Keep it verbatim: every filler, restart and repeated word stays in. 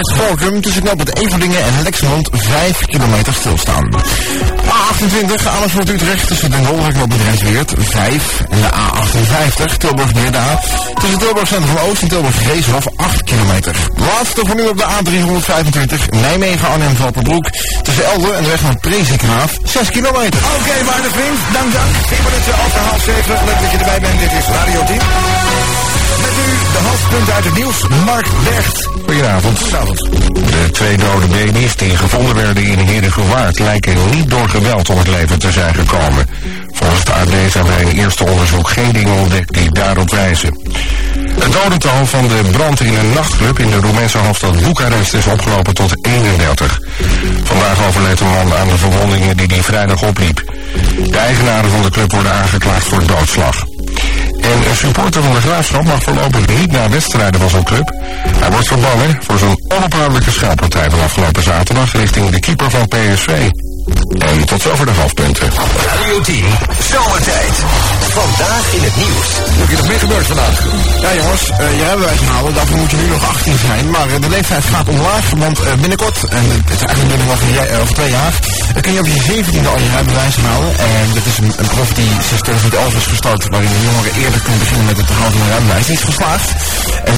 Utrecht-Gorkum tussen knop het Everdingen en Lexmond vijf kilometer stilstaan. A achtentwintig Amersfoort-Utrecht tussen Den Dolder en knop Rijnsweert vijf. En de A achtenvijftig Tilburg-Breda tussen Tilburg Centrum Oost en Tilburg-Reeshof acht kilometer. Laatste voor nu op de A driehonderdvijfentwintig Nijmegen-Arnhem-Valpenbroek tussen Elden en de weg naar Prezikraaf zes kilometer. Oké, okay, waarde vriend, dank dank. tien minuten over half zeven. Leuk dat je erbij bent. Dit is Radio tien. Met u de hoofdpunten uit het nieuws. Mark Bergt. Goedenavond. Goedenavond. De twee dode baby's die gevonden werden in Heerdegewaard lijken niet door geweld om het leven te zijn gekomen. Volgens de A D zijn bij een eerste onderzoek geen dingen ontdekt die daarop wijzen. Het dodental van de brand in een nachtclub in de Roemeense hoofdstad Boekarest is opgelopen tot eenendertig. Vandaag overleed een man aan de verwondingen die hij vrijdag opliep. De eigenaren van de club worden aangeklaagd voor doodslag. En een supporter van de Graafschap mag voorlopig niet naar wedstrijden van zijn club. Hij wordt verbannen voor zijn onophoudelijke scheldpartij van afgelopen zaterdag richting de keeper van P S V. En tot zover de hoofdpunten. Radio tien, zomertijd. Vandaag in het nieuws. Heb je nog meer gebeurd vandaag? Ja jongens, uh, je rijbewijs halen, daarvoor moet je nu nog achttien zijn. Maar uh, de leeftijd gaat omlaag, want uh, binnenkort, en het is eigenlijk binnen nog uh, over twee jaar, dan kun je op je zeventiende al je rijbewijs halen. En dit is een, een proef die sinds tweeduizend elf is gestart, waarin de jongeren eerder kunnen beginnen met het halen van een rijbewijs. Die is geslaagd. En